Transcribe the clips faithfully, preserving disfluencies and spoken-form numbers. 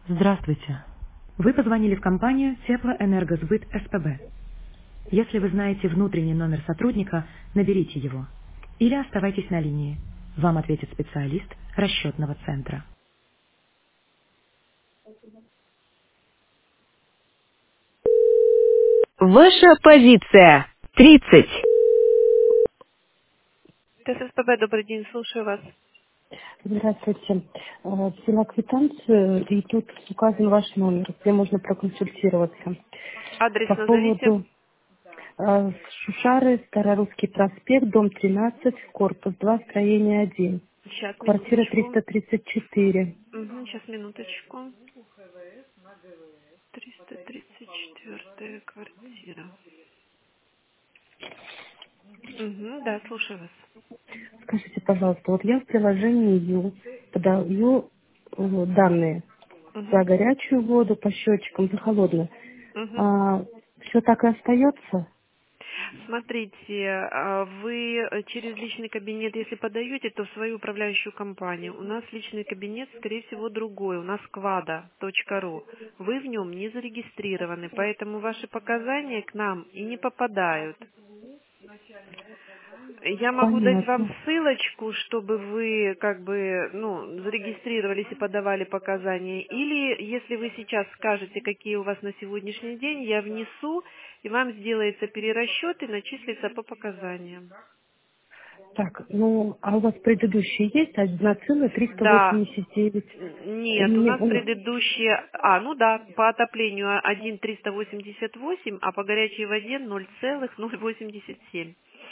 Здравствуйте. Вы позвонили в компанию Теплоэнергосбыт СПБ. Если вы знаете внутренний номер сотрудника, наберите его. Или оставайтесь на линии. Вам ответит специалист расчетного центра. Ваша позиция. тридцать. ТССПБ, добрый день, слушаю вас. Здравствуйте. Э, Взяла квитанцию, и тут указан ваш номер, где можно проконсультироваться. Адрес По назовите. поводу э, Шушары, Старорусский проспект, дом тринадцать, корпус два, строение один, Сейчас, квартира минуточку. триста тридцать четыре. Угу, сейчас, минуточку. триста тридцать четвёртая квартира. Угу, да, слушаю вас. Скажите, пожалуйста, вот я в приложении Ю подаю э, данные Угу, за горячую воду по счетчикам, за холодную. угу. А, все так и остается? Смотрите, а, вы э, через личный кабинет, если подаете, то в свою управляющую компанию. У нас личный кабинет, скорее всего, другой. У нас квада точка ру. Вы в нем не зарегистрированы, поэтому ваши показания к нам и не попадают. Я могу дать вам Понятно. ссылочку, чтобы вы как бы, ну, зарегистрировались и подавали показания. Или если вы сейчас скажете, какие у вас на сегодняшний день, я внесу, и вам сделается перерасчет и начислится по показаниям. Так, ну, а у вас предыдущие есть? одна целая триста Да. восемьдесят девять. Н- У Нет, у меня, нас у- предыдущие, а, ну да, по отоплению один триста восемьдесят восемь, а по горячей воде ноль целых ноль восемьдесят семь.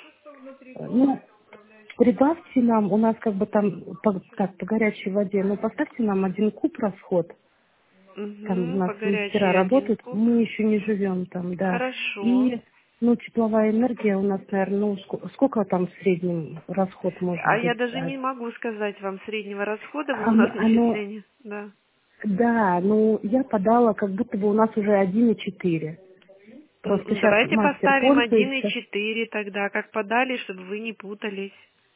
ну, прибавьте нам, у нас как бы там, по, так, по горячей воде, ну, поставьте нам один куб расход. Там у Угу, нас по мастера горячей один работают, куб. мы еще не живем там, да. Хорошо. И, ну, тепловая энергия у нас, наверное, ну, ск- сколько там в среднем расход может А я быть? даже А, не могу сказать вам среднего расхода, вы а у м- нас оно, начисление. Да. да, ну, я подала, как будто бы у нас уже один и четыре. М, Просто м, сейчас Давайте мастер поставим один и пользуется. четыре тогда, как подали, чтобы вы не путались.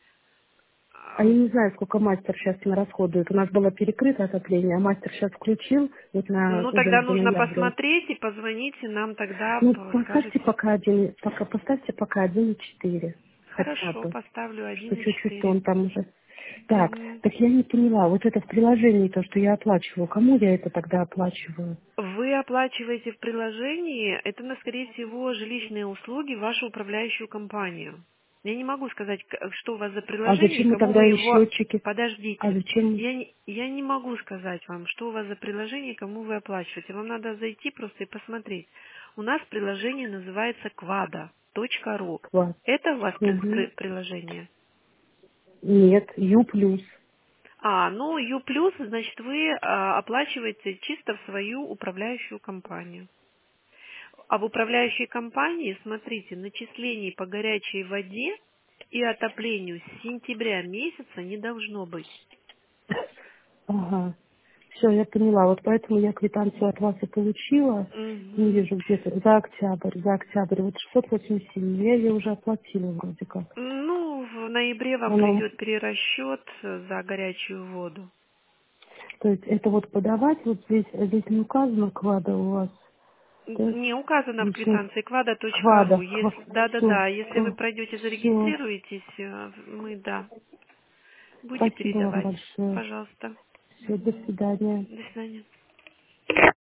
А я не знаю, сколько мастер сейчас им расходует. У нас было перекрыто отопление, а мастер сейчас включил, вот на Ну, уже тогда за нужно ноябрь. посмотреть и позвоните нам тогда, Ну, п- поставьте скажете. пока один, пока поставьте пока один и четыре. Хотя Хорошо, бы. поставлю Что один и чуть-чуть четыре. он там уже. Так, Мгм. так я не поняла, вот это в приложении, то, что я оплачиваю, кому я это тогда оплачиваю? Вы оплачиваете в приложении, это, на, скорее всего, жилищные услуги в вашу управляющую компанию. Я не могу сказать, к- что у вас за А приложение и зачем мы кому тогда вы и его... счетчики? А Подождите. зачем? Я не, я не могу сказать вам, что у вас за приложение и кому вы оплачиваете. Вам надо зайти просто и посмотреть. У нас приложение называется квада точка ру. Класс. Это у вас при- Угу. при- приложение? Нет, Ю плюс. А, ну, Ю плюс, значит, вы а, оплачиваете чисто в свою управляющую компанию. А в управляющей компании, смотрите, начислений по горячей воде и отоплению с сентября месяца не должно быть. Ага. Все, я поняла. Вот поэтому я квитанцию от вас и получила. Не Мгм. вижу где-то за октябрь, за октябрь. Вот шестьсот восемьдесят семь. Я ее уже оплатила вроде как. Ну, в ноябре вам Оно, придет перерасчет э, за горячую воду. то есть это вот подавать, вот здесь, здесь не указано квада у вас, Н- да? Не указано в Личный квитанции квада точка ру. квада. Если, Все, да-да-да, если вы все, пройдете, все. зарегистрируетесь, э, мы, да, будете Спасибо вам передавать. большое. Пожалуйста. Все, до свидания. До свидания.